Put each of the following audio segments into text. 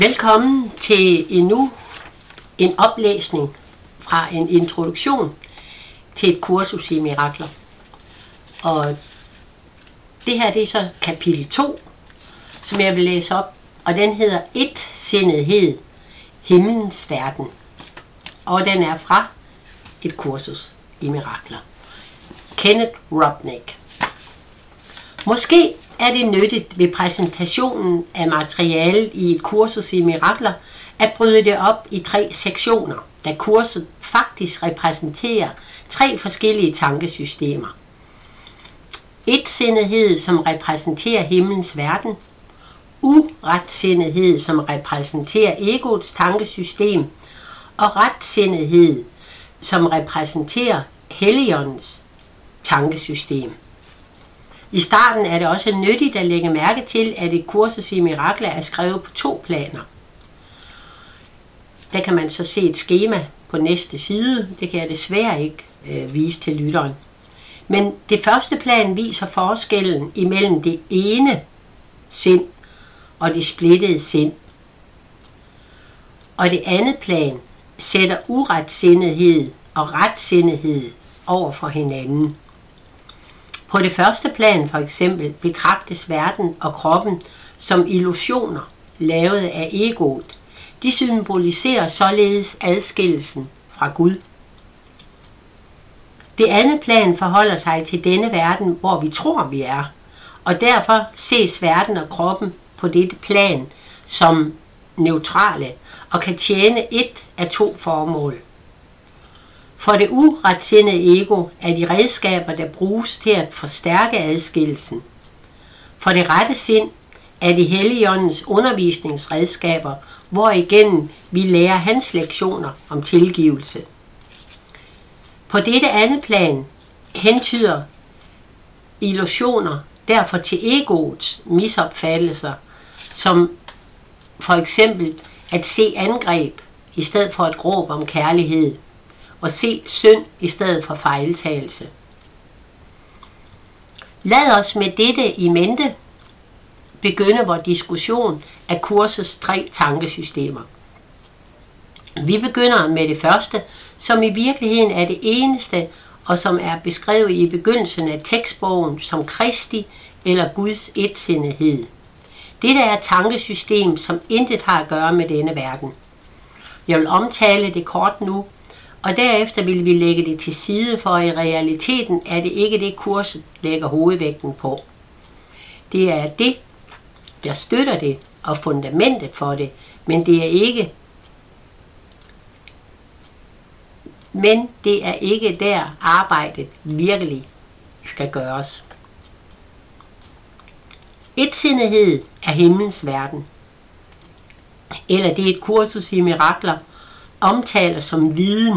Velkommen til endnu en oplæsning fra en introduktion til et kursus i mirakler. Og det her det er så kapitel 2, som jeg vil læse op, og den hedder Etsindethed, himlens verden. Og den er fra et kursus i mirakler. Kenneth Robnick. Måske er det nyttigt ved præsentationen af materialet i et kursus i mirakler at bryde det op i 3 sektioner, da kurset faktisk repræsenterer 3 forskellige tankesystemer. Etsindethed, som repræsenterer himlens verden, uretsindighed, som repræsenterer egoets tankesystem, og retsindighed, som repræsenterer Helligåndens tankesystem. I starten er det også nyttigt at lægge mærke til, at et kursus i mirakler er skrevet på 2 planer. Der kan man så se et skema på næste side. Det kan jeg desværre ikke vise til lytteren. Men det første plan viser forskellen imellem det ene sind og det splittede sind. Og det andet plan sætter uretsindighed og retsindighed over for hinanden. På det første plan for eksempel betragtes verden og kroppen som illusioner lavet af egoet. De symboliserer således adskillelsen fra Gud. Det andet plan forholder sig til denne verden, hvor vi tror vi er, og derfor ses verden og kroppen på dette plan som neutrale og kan tjene et af 2 formål. For det uretsindige ego er de redskaber, der bruges til at forstærke adskillelsen. For det rette sind er de Helligåndens undervisningsredskaber, hvorigennem vi lærer hans lektioner om tilgivelse. På dette andet plan hentyder illusioner derfor til egoets misopfattelser, som for eksempel at se angreb i stedet for et råb om kærlighed, og se synd i stedet for fejltagelse. Lad os med dette i mente begynde vores diskussion af kursets 3 tankesystemer. Vi begynder med det første, som i virkeligheden er det eneste, og som er beskrevet i begyndelsen af tekstbogen som Kristi eller Guds etsindethed. Dette er et tankesystem, som intet har at gøre med denne verden. Jeg vil omtale det kort nu, og derefter vil vi lægge det til side, for i realiteten er det ikke det, kurset lægger hovedvægten på. Det er det, der støtter det, og fundamentet for det, men det er ikke der arbejdet virkelig skal gøres. Etsindethed er himlens verden, eller det er et kursus i mirakler, omtaler som viden.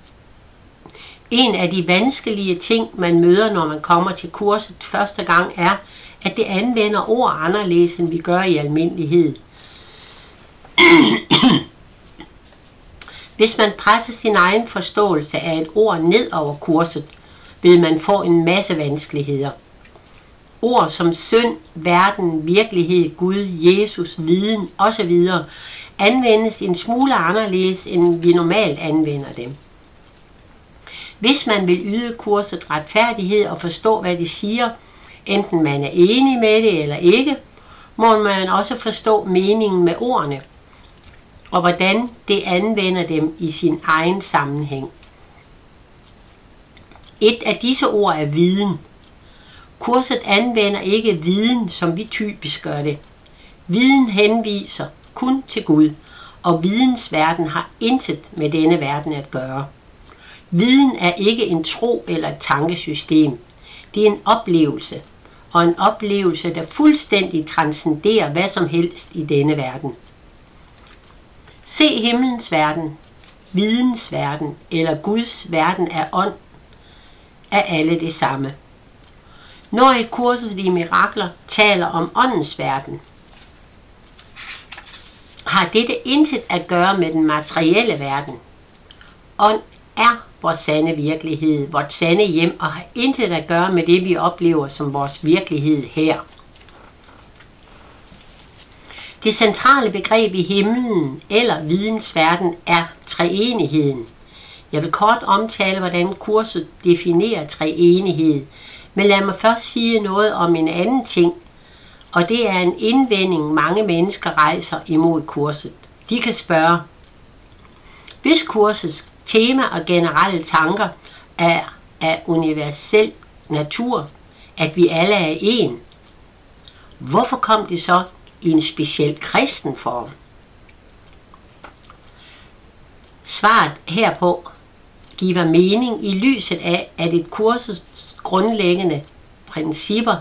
En af de vanskelige ting, man møder, når man kommer til kurset første gang, er, at det anvender ord anderledes, end vi gør i almindelighed. Hvis man presser sin egen forståelse af et ord ned over kurset, vil man få en masse vanskeligheder. Ord som synd, verden, virkelighed, Gud, Jesus, viden osv. anvendes en smule anderledes, end vi normalt anvender dem. Hvis man vil yde kurset retfærdighed og forstå, hvad det siger, enten man er enig med det eller ikke, må man også forstå meningen med ordene, og hvordan det anvender dem i sin egen sammenhæng. Et af disse ord er viden. Kurset anvender ikke viden, som vi typisk gør det. Viden henviser kun til Gud, og vidensverden har intet med denne verden at gøre. Viden er ikke en tro eller et tankesystem. Det er en oplevelse, og en oplevelse, der fuldstændig transcenderer hvad som helst i denne verden. Se himlens verden, videns verden eller Guds verden af ånd, er alle det samme. Når et kursus i mirakler taler om åndens verden, har dette intet at gøre med den materielle verden. Ånd er vores sande virkelighed, vores sande hjem, og har intet at gøre med det, vi oplever som vores virkelighed her. Det centrale begreb i himlen eller vidensverden er treenigheden. Jeg vil kort omtale, hvordan kurset definerer treenighed, men lad mig først sige noget om en anden ting, og det er en indvending, mange mennesker rejser imod kurset. De kan spørge, hvis kursets tema og generelle tanker er af universel natur, at vi alle er en, hvorfor kom det så i en speciel kristen form? Svaret herpå giver mening i lyset af, at et kurses grundlæggende principper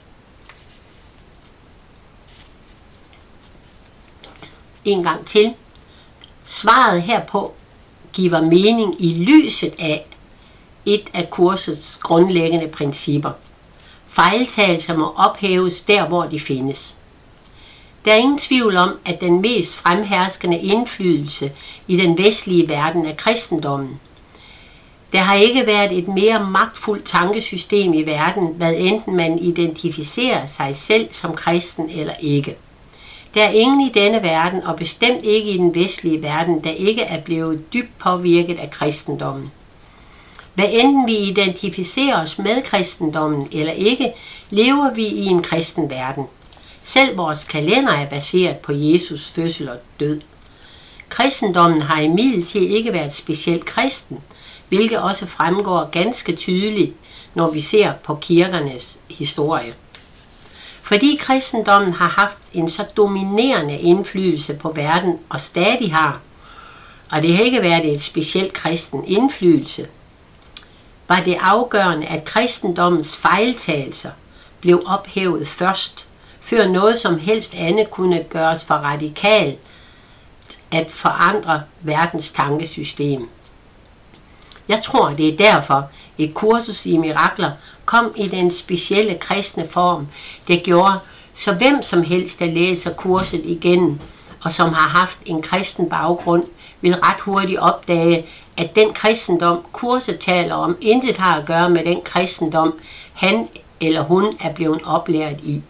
en gang til. Svaret herpå giver mening i lyset af et af kursets grundlæggende principper. Fejltagelser må ophæves der, hvor de findes. Der er ingen tvivl om, at den mest fremherskende indflydelse i den vestlige verden er kristendommen. Der har ikke været et mere magtfuldt tankesystem i verden, hvad enten man identificerer sig selv som kristen eller ikke. Der er ingen i denne verden, og bestemt ikke i den vestlige verden, der ikke er blevet dybt påvirket af kristendommen. Hvad enten vi identificerer os med kristendommen eller ikke, lever vi i en kristen verden. Selv vores kalender er baseret på Jesus fødsel og død. Kristendommen har imidlertid ikke været specielt kristen, hvilket også fremgår ganske tydeligt, når vi ser på kirkernes historie. Fordi kristendommen har haft en så dominerende indflydelse på verden og stadig har, og det har ikke været et specielt kristen indflydelse, var det afgørende, at kristendommens fejltagelser blev ophævet først, før noget som helst andet kunne gøres for radikalt at forandre verdens tankesystem. Jeg tror, det er derfor, et kursus i mirakler kom i den specielle kristne form, det gjorde, så hvem som helst, der læser kurset igennem, og som har haft en kristen baggrund, vil ret hurtigt opdage, at den kristendom, kurset taler om, intet har at gøre med den kristendom, han eller hun er blevet oplært i.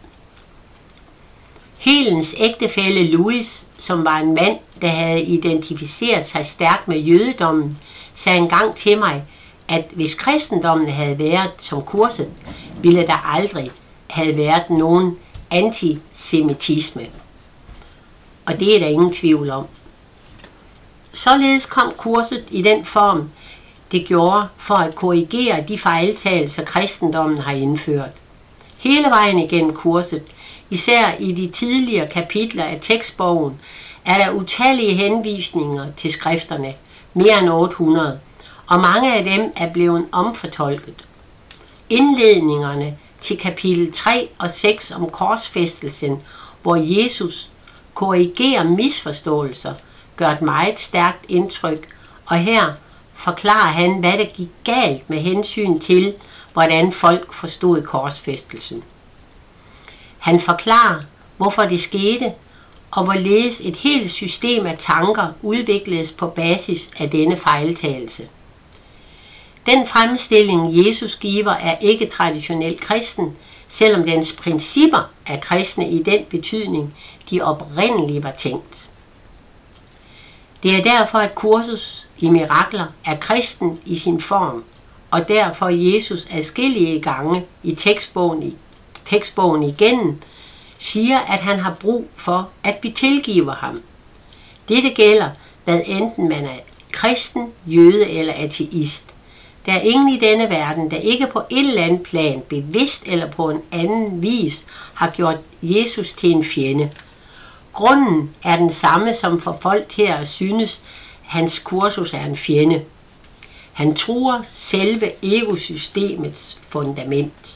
Helens ægtefælle Louis, som var en mand, der havde identificeret sig stærkt med jødedommen, sagde engang til mig, at hvis kristendommen havde været som kurset, ville der aldrig have været nogen antisemitisme. Og det er der ingen tvivl om. Således kom kurset i den form, det gjorde for at korrigere de fejltagelser, kristendommen har indført. Hele vejen igennem kurset, især i de tidligere kapitler af tekstbogen, er der utallige henvisninger til skrifterne, mere end 800, og mange af dem er blevet omfortolket. Indledningerne til kapitel 3 og 6 om korsfæstelsen, hvor Jesus korrigerer misforståelser, gør et meget stærkt indtryk, og her forklarer han, hvad der gik galt med hensyn til, hvordan folk forstod korsfæstelsen. Han forklarer, hvorfor det skete, og hvorledes et helt system af tanker udvikledes på basis af denne fejltagelse. Den fremstilling, Jesus giver, er ikke traditionelt kristen, selvom dens principper er kristne i den betydning, de oprindeligt var tænkt. Det er derfor, at kursus i mirakler er kristen i sin form, og derfor Jesus adskillige gange i tekstbogen igennem siger, at han har brug for, at vi tilgiver ham. Dette gælder, hvad enten man er kristen, jøde eller ateist. Der er ingen i denne verden, der ikke på et eller andet plan, bevidst eller på en anden vis, har gjort Jesus til en fjende. Grunden er den samme som for folk her at synes, hans kursus er en fjende. Han truer selve egosystemets fundament.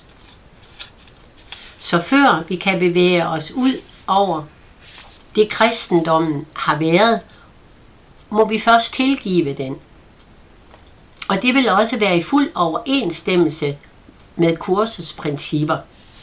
Så før vi kan bevæge os ud over det kristendommen har været, må vi først tilgive den. Og det vil også være i fuld overensstemmelse med kursets principper.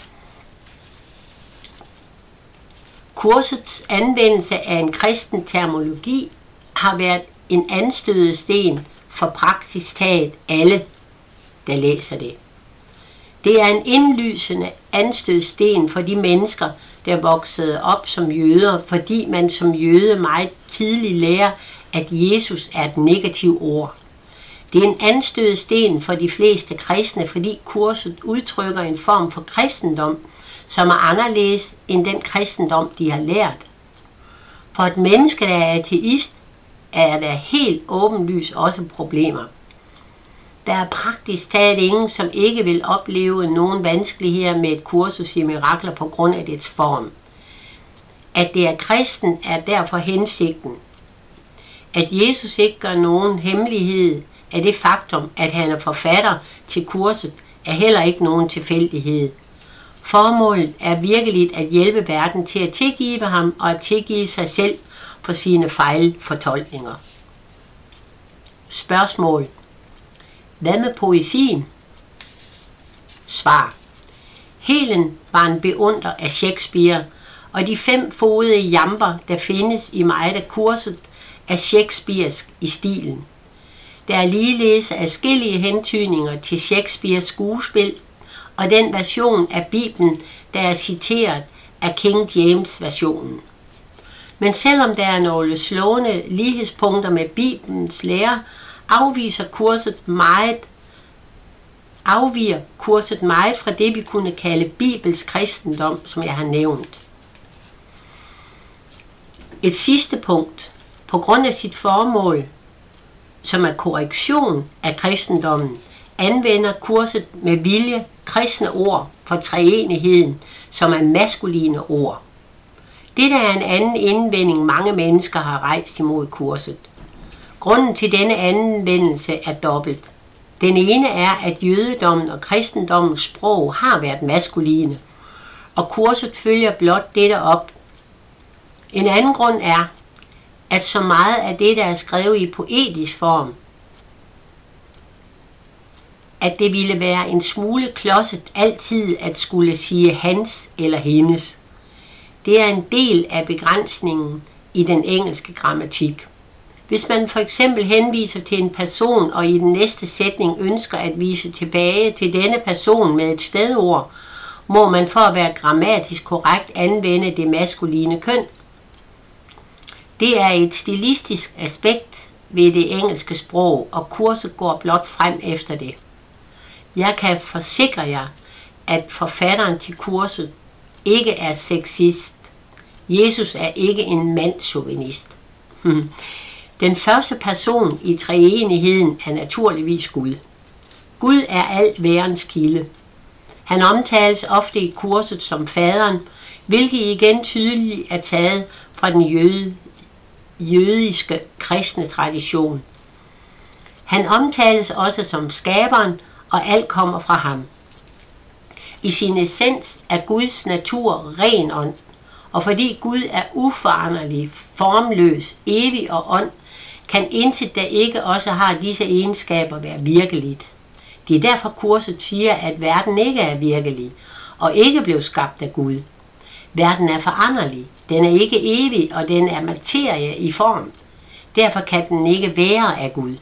Kursets anvendelse af en kristen terminologi har været en anstødesten for praktisk talt alle, der læser det. Det er en indlysende anstødsten for de mennesker, der voksede op som jøder, fordi man som jøde meget tidligt lærer, at Jesus er et negativt ord. Det er en anstødesten for de fleste kristne, fordi kurset udtrykker en form for kristendom, som er anderledes end den kristendom, de har lært. For et menneske, der er ateist, er der helt åbenlyst også problemer. Der er praktisk talt ingen, som ikke vil opleve nogen vanskeligheder med et kursus i mirakler på grund af dets form. At det er kristen er derfor hensigten. At Jesus ikke gør nogen hemmelighed af det faktum, at han er forfatter til kurset, er heller ikke nogen tilfældighed. Formålet er virkeligt at hjælpe verden til at tilgive ham og at tilgive sig selv for sine fejlfortolkninger. Spørgsmål. Hvad med poesien? Svar. Helen var en beundrer af Shakespeare, og de 5-fodede jamper, der findes i meget af kurset, er shakespearsk i stilen. Der er ligeledes adskillige hentydninger til Shakespeares skuespil, og den version af Bibelen, der er citeret, er King James-versionen. Men selvom der er nogle slående lighedspunkter med Bibelens lære, afviger kurset meget fra det, vi kunne kalde Bibels kristendom, som jeg har nævnt. Et sidste punkt. På grund af sit formål, som er korrektion af kristendommen, anvender kurset med vilje kristne ord for treenigheden, som er maskuline ord. Dette er en anden indvending, mange mennesker har rejst imod kurset. Grunden til denne anvendelse er dobbelt. Den ene er, at jødedommen og kristendommens sprog har været maskuline, og kurset følger blot dette op. En anden grund er, at så meget af det, der er skrevet i poetisk form, at det ville være en smule klodset altid at skulle sige hans eller hendes. Det er en del af begrænsningen i den engelske grammatik. Hvis man for eksempel henviser til en person, og i den næste sætning ønsker at vise tilbage til denne person med et stedord, må man for at være grammatisk korrekt anvende det maskuline køn. Det er et stilistisk aspekt ved det engelske sprog, og kurset går blot frem efter det. Jeg kan forsikre jer, at forfatteren til kurset ikke er sexist. Jesus er ikke en mandschauvinist. Den første person i treenigheden er naturligvis Gud. Gud er alt værens kilde. Han omtales ofte i kurset som faderen, hvilket igen tydeligt er taget fra den jødiske kristne tradition. Han omtales også som skaberen, og alt kommer fra ham. I sin essens er Guds natur ren ånd, og fordi Gud er uforanderlig, formløs, evig og ånd, kan intet, der ikke også har disse egenskaber, være virkeligt. Det er derfor kurset siger, at verden ikke er virkelig, og ikke blev skabt af Gud. Verden er foranderlig, den er ikke evig, og den er materie i form. Derfor kan den ikke være af Gud.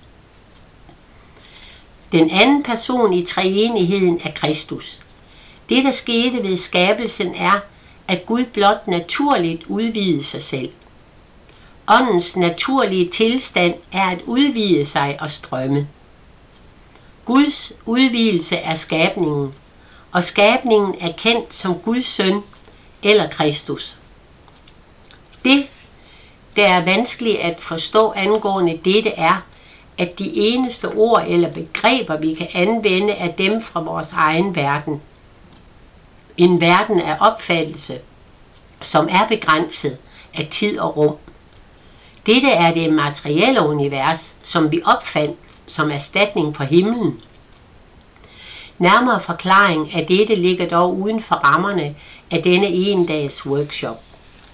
Den anden person i treenigheden er Kristus. Det, der skete ved skabelsen, er, at Gud blot naturligt udvidede sig selv. Åndens naturlige tilstand er at udvide sig og strømme. Guds udvidelse er skabningen, og skabningen er kendt som Guds søn eller Kristus. Det, der er vanskeligt at forstå angående dette, er, at de eneste ord eller begreber, vi kan anvende, er dem fra vores egen verden. En verden af opfattelse, som er begrænset af tid og rum. Dette er det materielle univers, som vi opfandt som erstatning for himlen. Nærmere forklaring af dette ligger dog uden for rammerne af denne endags workshop.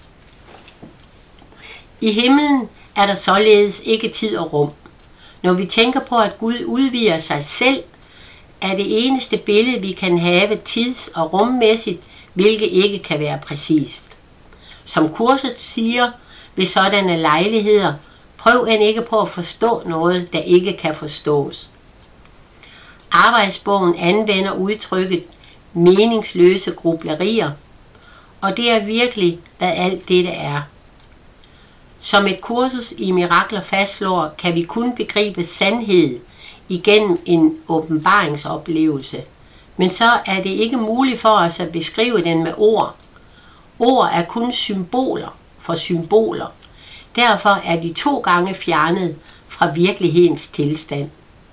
I himlen er der således ikke tid og rum. Når vi tænker på, at Gud udvider sig selv, er det eneste billede, vi kan have tids- og rummæssigt, hvilket ikke kan være præcist. Som kurset siger ved sådanne lejligheder, prøv end ikke på at forstå noget, der ikke kan forstås. Arbejdsbogen anvender udtrykket meningsløse grublerier, Og det er virkelig, hvad alt dette er. Som et kursus i mirakler fastslår, kan vi kun begribe sandhed igennem en åbenbaringsoplevelse. Men så er det ikke muligt for os at beskrive den med ord. Ord er kun symboler for symboler. Derfor er de 2 gange fjernet fra virkelighedens tilstand.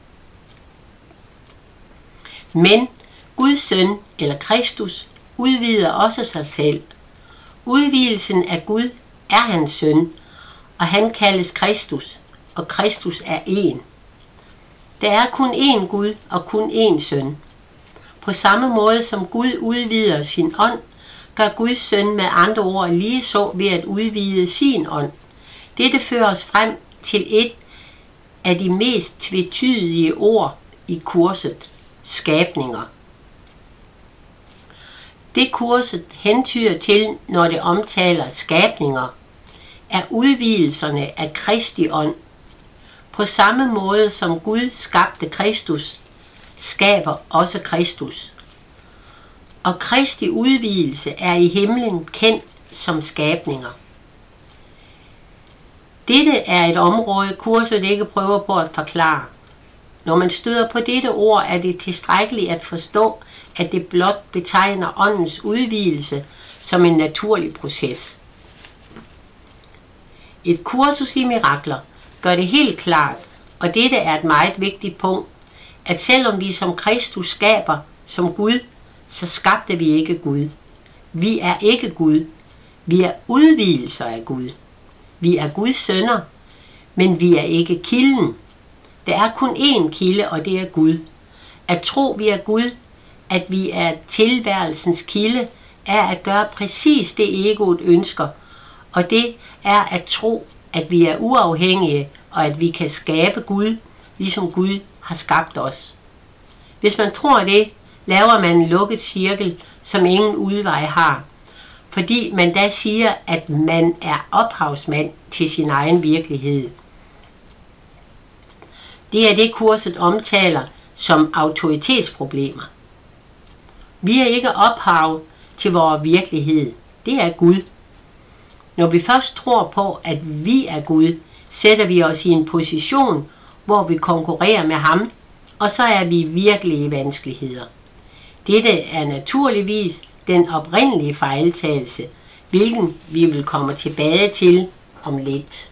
Men Guds søn, eller Kristus, udvider også sig selv. Udvidelsen af Gud er hans søn, og han kaldes Kristus, og Kristus er én. Der er kun én Gud og kun én søn. På samme måde som Gud udvider sin ånd, gør Guds søn med andre ord lige så ved at udvide sin ånd. Dette fører os frem til et af de mest tvetydige ord i kurset, skabninger. Det kurset hentyder til, når det omtaler skabninger, er udvidelserne af Kristi ånd. På samme måde som Gud skabte Kristus, skaber også Kristus. Og Kristi udvidelse er i himlen kendt som skabninger. Dette er et område, kurset ikke prøver på at forklare. Når man støder på dette ord, er det tilstrækkeligt at forstå, at det blot betegner åndens udvidelse som en naturlig proces. Et kursus i mirakler gør det helt klart, og dette er et meget vigtigt punkt, at selvom vi som Kristus skaber som Gud, så skabte vi ikke Gud. Vi er ikke Gud. Vi er udvidelser af Gud. Vi er Guds sønner, men vi er ikke kilden. Der er kun én kilde, og det er Gud. At tro, vi er Gud, at vi er tilværelsens kilde, er at gøre præcis det egoet ønsker, og det er at tro, at vi er uafhængige, og at vi kan skabe Gud, ligesom Gud har skabt os. Hvis man tror det, laver man en lukket cirkel, som ingen udvej har, fordi man da siger, at man er ophavsmand til sin egen virkelighed. Det er det, kurset omtaler som autoritetsproblemer. Vi er ikke ophav til vores virkelighed. Det er Gud. Når vi først tror på, at vi er Gud, sætter vi os i en position, hvor vi konkurrerer med ham, og så er vi virkelig i vanskeligheder. Dette er naturligvis den oprindelige fejltagelse, hvilken vi vil komme tilbage til om lidt.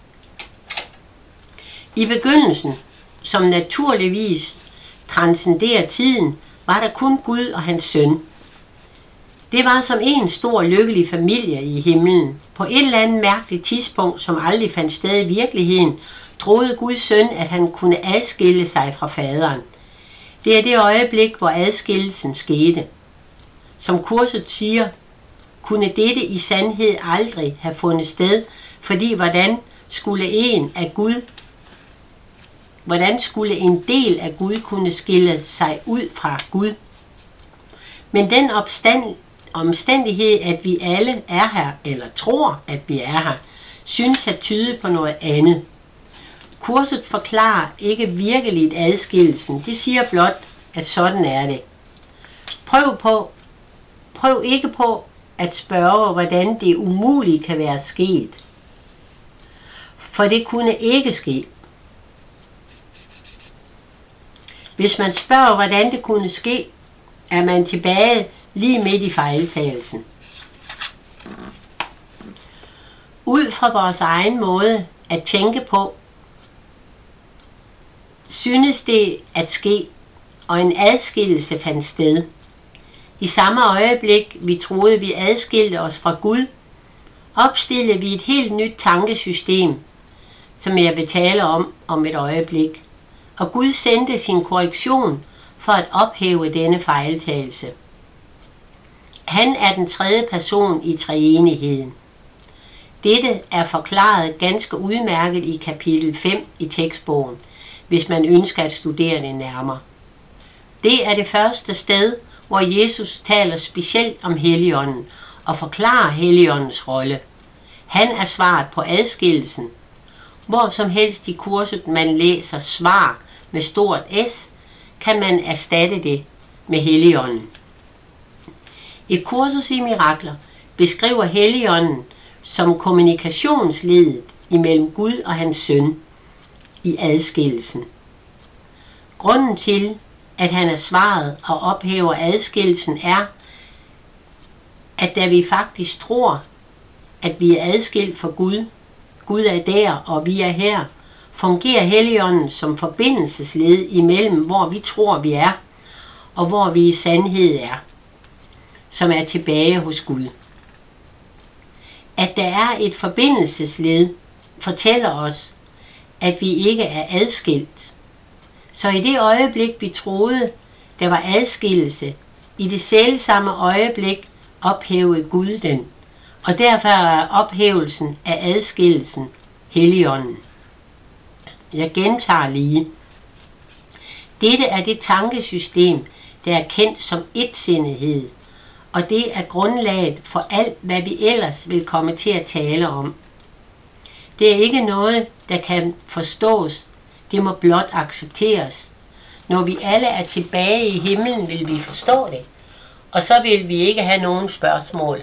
I begyndelsen, som naturligvis transcenderer tiden, var der kun Gud og hans søn. Det var som en stor lykkelig familie i himlen. På et eller andet mærkeligt tidspunkt, som aldrig fandt sted i virkeligheden, troede Guds søn, at han kunne adskille sig fra faderen. Det er det øjeblik, hvor adskillelsen skete. Som kurset siger, kunne dette i sandhed aldrig have fundet sted, fordi hvordan skulle en del af Gud kunne skille sig ud fra Gud? Men den omstændighed, at vi alle er her, eller tror, at vi er her, synes at tyde på noget andet. Kurset forklarer ikke virkeligt adskillelsen. Det siger blot, at sådan er det. Prøv ikke på at spørge, hvordan det umulige kan være sket. For det kunne ikke ske. Hvis man spørger, hvordan det kunne ske, er man tilbage lige midt i fejltagelsen. Ud fra vores egen måde at tænke på, synes det at ske, og en adskillelse fandt sted. I samme øjeblik, vi troede, vi adskilte os fra Gud, opstillede vi et helt nyt tankesystem, som jeg vil tale om et øjeblik. Og Gud sendte sin korrektion for at ophæve denne fejltagelse. Han er den 3. person i treenigheden. Dette er forklaret ganske udmærket i kapitel 5 i tekstbogen, hvis man ønsker at studere det nærmere. Det er det første sted, hvor Jesus taler specielt om Helligånden og forklarer Helligåndens rolle. Han er svaret på adskillelsen. Hvor som helst i kurset man læser svar med stort S, kan man erstatte det med Helligånden. Et kursus i mirakler beskriver Helligånden som kommunikationsledet imellem Gud og hans søn i adskillelsen. Grunden til, at han er svaret og ophæver adskillelsen, er, at da vi faktisk tror, at vi er adskilt fra Gud, Gud er der, og vi er her, fungerer Helligånden som forbindelsesled imellem, hvor vi tror, vi er, og hvor vi i sandhed er, som er tilbage hos Gud. At der er et forbindelsesled, fortæller os, at vi ikke er adskilt. Så i det øjeblik, vi troede, der var adskillelse, i det selvsamme øjeblik ophævede Gud den, og derfor er ophævelsen af adskillelsen Helligånden. Jeg gentager lige. Dette er det tankesystem, der er kendt som etsindighed, og det er grundlaget for alt, hvad vi ellers vil komme til at tale om. Det er ikke noget, der kan forstås, det må blot accepteres. Når vi alle er tilbage i himlen, vil vi forstå det, og så vil vi ikke have nogen spørgsmål.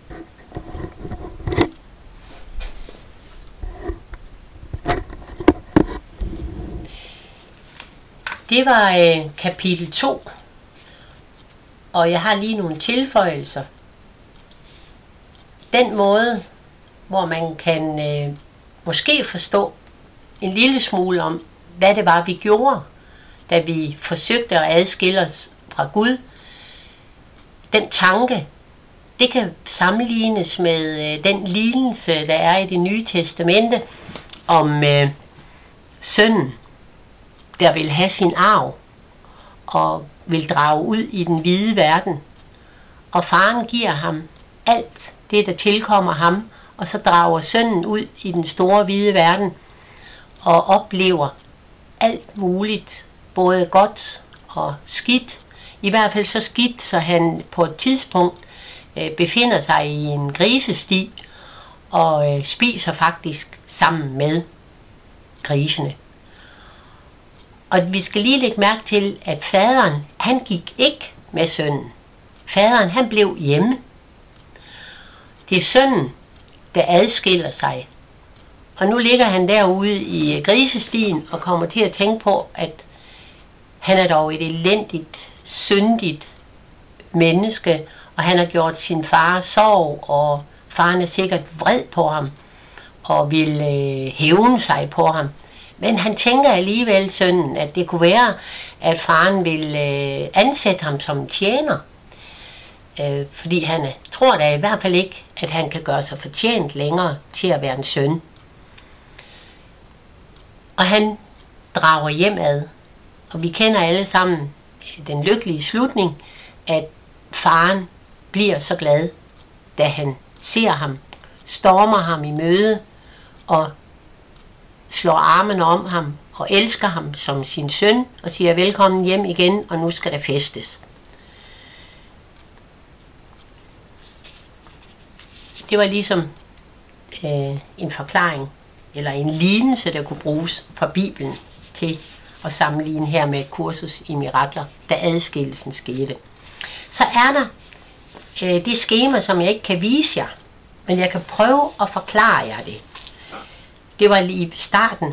Det var kapitel 2, og jeg har lige nogle tilføjelser. Den måde, hvor man kan måske forstå en lille smule om, hvad det var, vi gjorde, da vi forsøgte at adskille os fra Gud. Den tanke, det kan sammenlignes med den lignelse, der er i Det Nye Testamente om sønnen, der vil have sin arv og vil drage ud i den hvide verden. Og faren giver ham alt det, der tilkommer ham, og så drager sønnen ud i den store hvide verden og oplever alt muligt, både godt og skidt. I hvert fald så skidt, så han på et tidspunkt befinder sig i en grisesti og spiser faktisk sammen med grisene. Og vi skal lige lægge mærke til, at faderen, han gik ikke med sønnen. Faderen, han blev hjemme. Det er sønnen, der adskiller sig. Og nu ligger han derude i grisestien og kommer til at tænke på, at han er dog et elendigt, syndigt menneske, og han har gjort sin far sorg, og faren er sikkert vred på ham og vil hævne sig på ham. Men han tænker alligevel, sønnen, at det kunne være, at faren vil ansætte ham som tjener. Fordi han tror da i hvert fald ikke, at han kan gøre sig fortjent længere til at være en søn. Og han drager hjemad. Og vi kender alle sammen den lykkelige slutning, at faren bliver så glad, da han ser ham, stormer ham i møde og slår armen om ham og elsker ham som sin søn og siger velkommen hjem igen, og nu skal der festes. Det var ligesom en forklaring eller en lignelse, der kunne bruges fra Bibelen til at sammenligne her med et kursus i mirakler, da adskillelsen skete. Så er der det skema, som jeg ikke kan vise jer, men jeg kan prøve at forklare jer det. Det var lige i starten,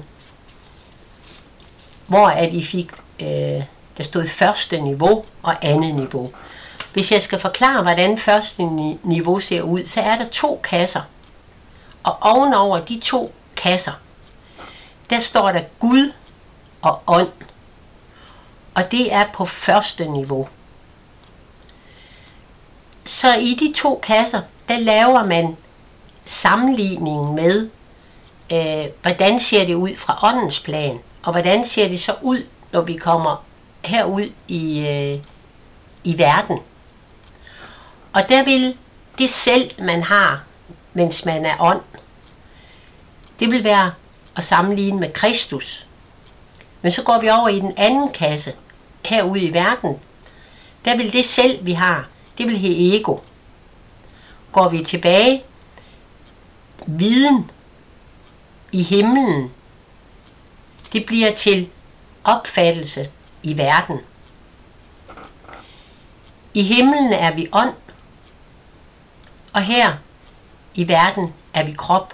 hvor at I fik, der stod første niveau og andet niveau. Hvis jeg skal forklare, hvordan første niveau ser ud, så er der 2 kasser. Og ovenover de 2 kasser, der står der Gud og ånd. Og det er på første niveau. Så i de 2 kasser, der laver man sammenligningen med, hvordan ser det ud fra åndens plan, og hvordan ser det så ud, når vi kommer herud i verden. Og der vil det selv, man har, mens man er ånd, det vil være at sammenligne med Kristus. Men så går vi over i den anden kasse, herude i verden. Der vil det selv, vi har, det vil hedde ego. Går vi tilbage, viden i himlen, det bliver til opfattelse i verden. I himlen er vi ånd, Og her i verden er vi krop.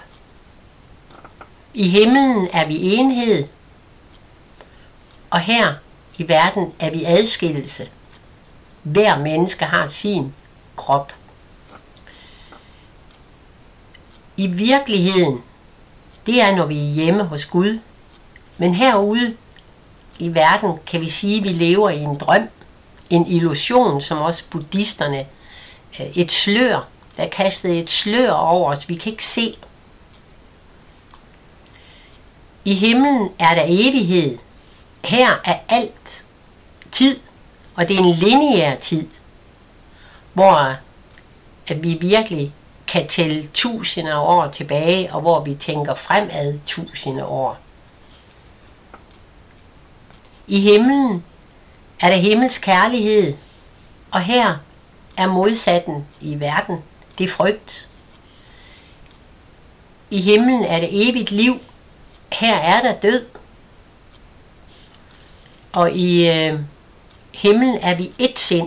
I himlen er vi enhed. Og her i verden er vi adskillelse. Hver menneske har sin krop. I virkeligheden, det er, når vi er hjemme hos Gud. Men herude i verden kan vi sige, at vi lever i en drøm. En illusion, som også buddhisterne, et slør, der er kastet et slør over os. Vi kan ikke se. I himlen er der evighed. Her er alt tid, og det er en lineær tid, hvor at vi virkelig kan tælle tusinder af år tilbage, og hvor vi tænker fremad tusinder år. I himlen er der himmels kærlighed, og her er modsatten i verden, det er frygt. I himlen er det evigt liv, her er der død. Og i himlen er vi ét sind,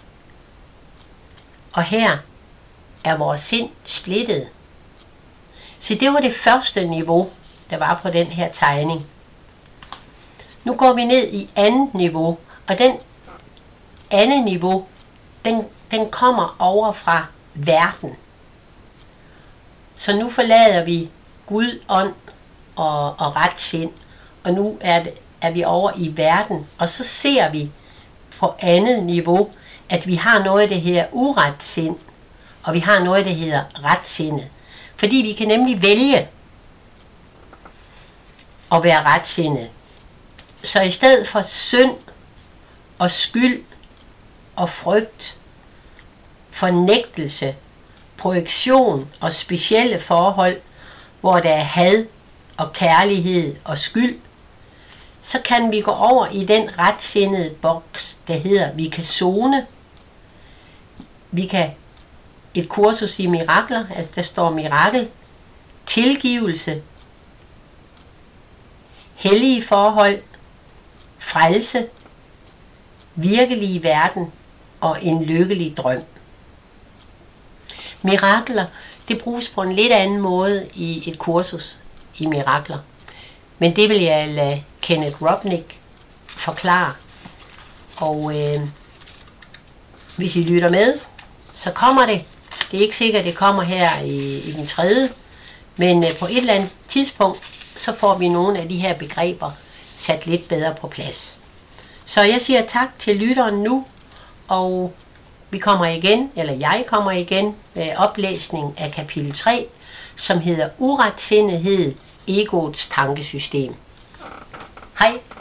og her er vores sind splittet. Så det var det første niveau, der var på den her tegning. Nu går vi ned i andet niveau, og den andet niveau, den kommer over fra verden. Så nu forlader vi Gud, ånd og ret sind, og nu er vi over i verden, og så ser vi på andet niveau, at vi har noget, der hedder uret sind, og vi har noget, der hedder retsindet. Fordi vi kan nemlig vælge at være retsindet. Så i stedet for synd og skyld og frygt, fornægtelse, projektion og specielle forhold, hvor der er had og kærlighed og skyld, så kan vi gå over i den retsindede boks, der hedder, vi kan zone. Vi kan et kursus i mirakler, altså der står mirakel, tilgivelse, hellige forhold, frelse, virkelige verden og en lykkelig drøm. Mirakler, det bruges på en lidt anden måde i et kursus i mirakler. Men det vil jeg lade Kenneth Robnick forklare. Og hvis I lytter med, så kommer det. Det er ikke sikkert, at det kommer her i den tredje. Men på et eller andet tidspunkt, så får vi nogle af de her begreber sat lidt bedre på plads. Så jeg siger tak til lytteren nu, og vi kommer igen, eller jeg kommer igen med oplæsning af kapitel 3, som hedder Uretsindighed, egoets tankesystem. Hej!